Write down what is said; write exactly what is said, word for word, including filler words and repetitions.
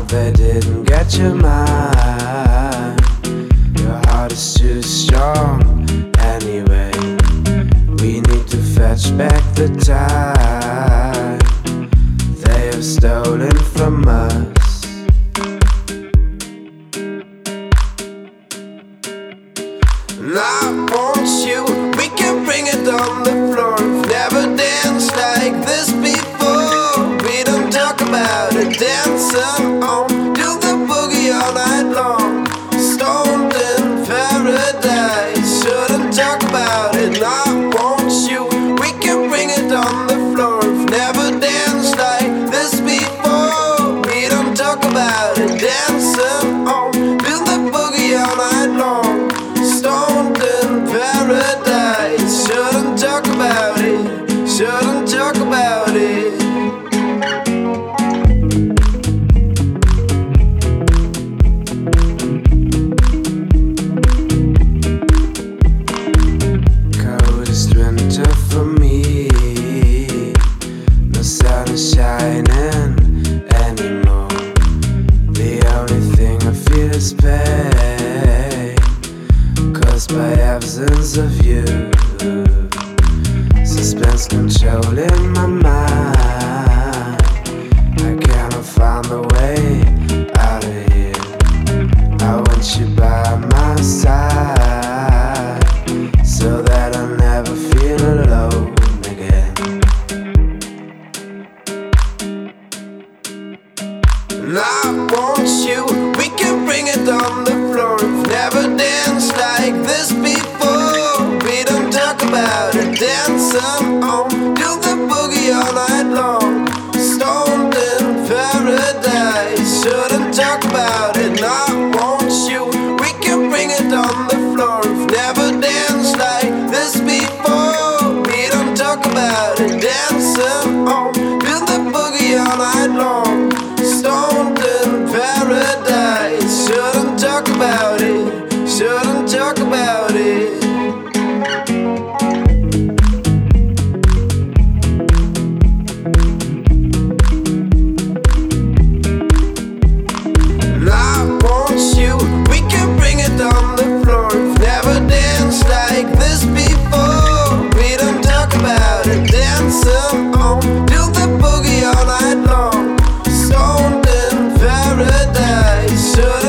they didn't get your mind. Your heart is too strong anyway. We need to fetch back the time they have stolen from us. And I want you, we can bring it on the floor. We've never danced like this before. We don't talk about it, dancing on, do the boogie all night long. Stoned in paradise, shouldn't talk about it. And I want you, we can bring it on the floor. We've never danced like this before. We don't talk about it, dancing on, do the boogie all night long. Stoned in paradise, shouldn't talk about it, shouldn't talk about it. Coldest winter for me, no sun is shining anymore. The only thing I feel is pain, caused by absence of you. Suspense controlling my mind. I cannot find the way out of here. I want you by my side, so that I never feel alone again. And I want you, we can bring it on the floor. We've never danced like this before. We don't talk about it, dancing on, do the boogie all night long. Stoned in paradise, shouldn't talk about it. And I want you, we can bring it on the floor. We've never danced like this before. We don't talk about it, dancing on, do the boogie all night long. Stoned in paradise, shouldn't talk about it, shouldn't talk about it. And I want you, we can bring it on the floor. We've never danced like this before. We don't talk about it, dancing on, do the boogie all night long. Stoned in paradise, should